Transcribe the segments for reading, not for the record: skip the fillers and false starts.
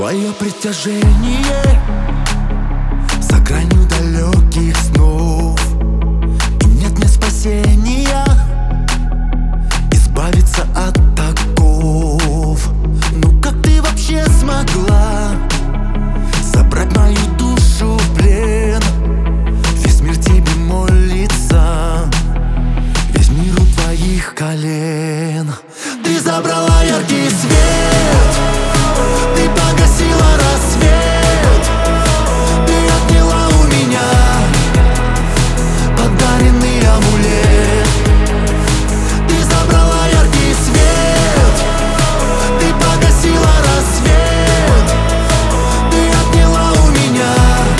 Твое притяжение за гранью далеких снов, и нет мне спасения избавиться от оков. Ну как ты вообще смогла забрать мою душу в плен? Весь мир тебе молится, весь мир у твоих колен. Ты забрала яркий свет, ты погасила рассвет, ты отняла у меня подаренный амулет. Ты забрала яркий свет, ты погасила рассвет, ты отняла у меня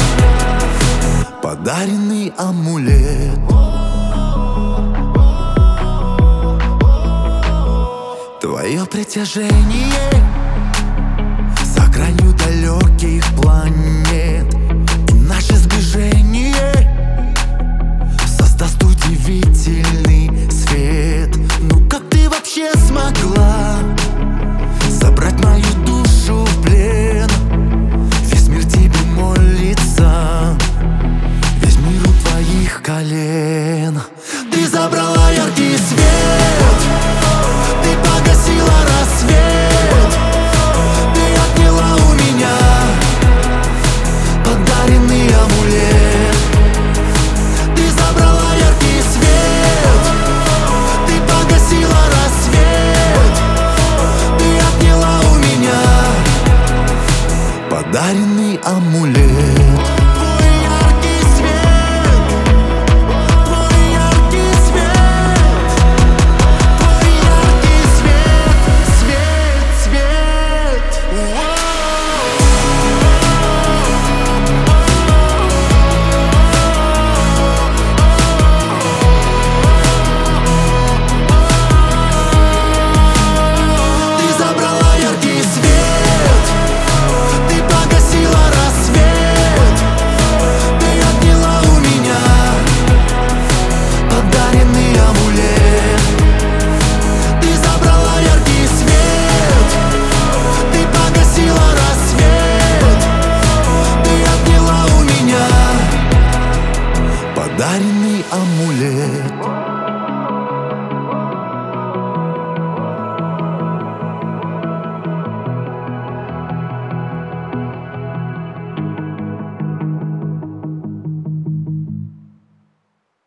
подаренный амулет. Твое притяжение за гранью далеких планет, и наше сближение создаст удивительный свет. Ну как ты вообще смогла забрать мою душу в плен? Весь мир тебе молится, весь мир у твоих колен. Ты забрала яркий свет, ты погасила рассвет, ты отняла у меня подаренный амулет. Ты забрала яркий свет, ты погасила рассвет, ты отняла у меня подаренный амулет. Подаренный амулет.